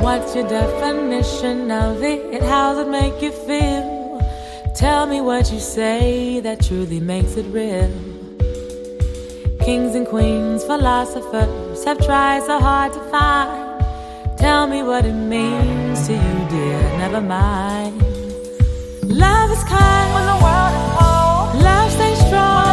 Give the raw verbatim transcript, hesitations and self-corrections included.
What's your definition of it? How does it make you feel? Tell me what you say that truly makes it real. Kings and queens, philosophers have tried so hard to find. Tell me what it means to you, dear, never mind. Love is kind when the world is cold. Love stays strong